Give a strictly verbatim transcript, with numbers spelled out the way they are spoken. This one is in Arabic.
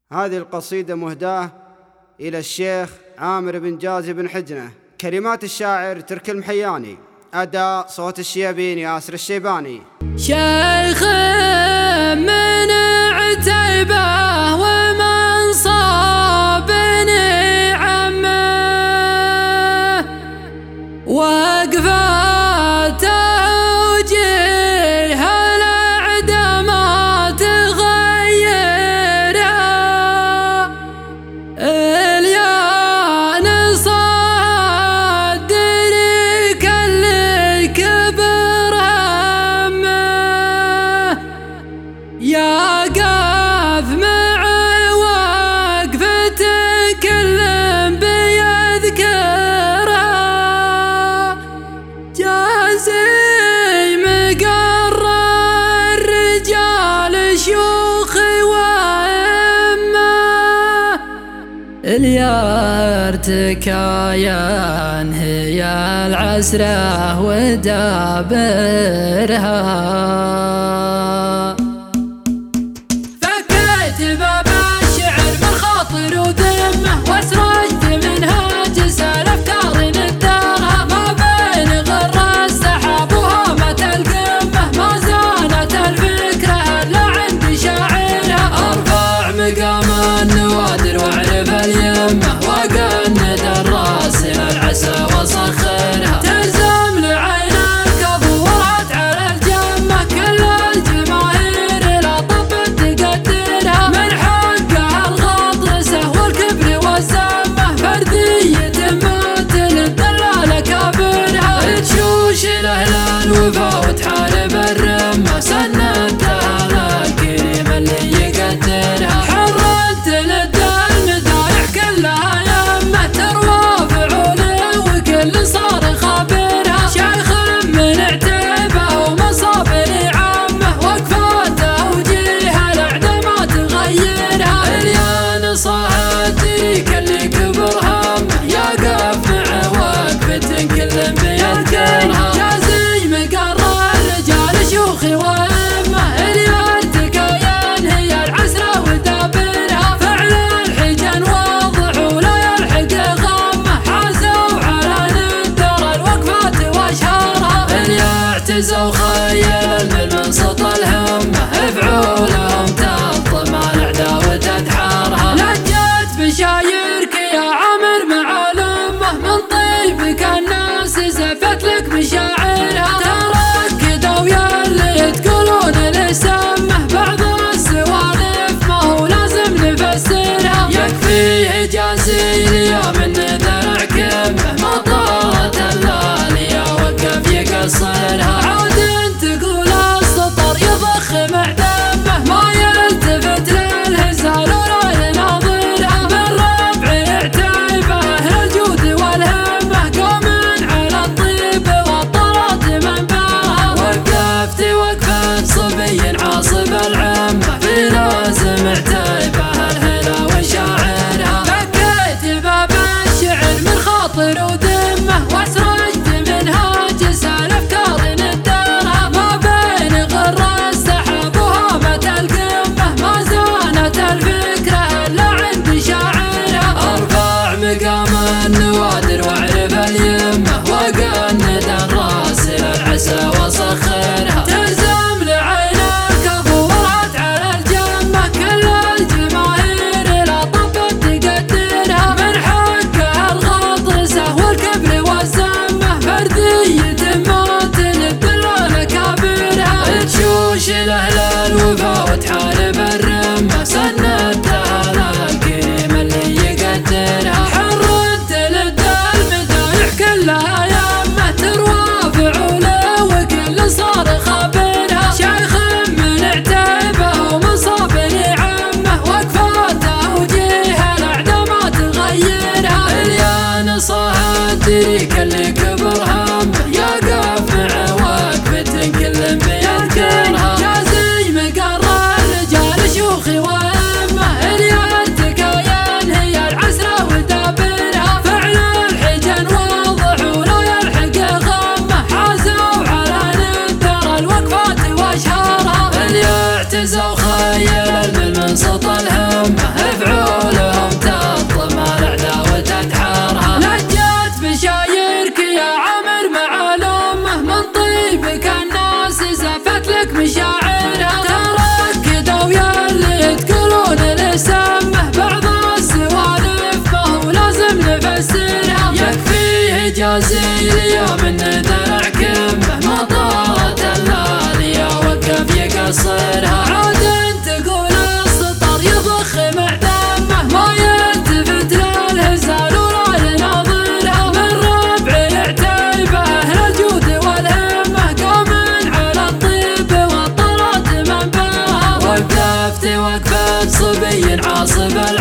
هذه القصيدة مهداة إلى الشيخ عامر بن جازي بن حجنة. كلمات الشاعر تركي المحياني، أداء صوت الشيابين ياسر الشيباني. شيخ من عتيبه ومن صاب نعمه وقفاته وجيه الأعد ما تغيرها اليان صدري كل كبر همه يا قاف مع وقفته كل بيذكرها جازي مقر الرجال شيوخ وأئمة اليارتكايان هي العسرة ودابرها. فكيت باب الشعر بالخاطر وذمه واسرجت منهاج سلف تارين الدارها ما بين غر السحاب وهامة القمة ما زالت الفكرة الا عند شاعرها. ارفع مقام النوادر واعرف اليمه وقند الراس الى العسى وسخرها تلزم لعينك ظهورات على الجمه كل الجماهير لا طب تقدرها من حول بلا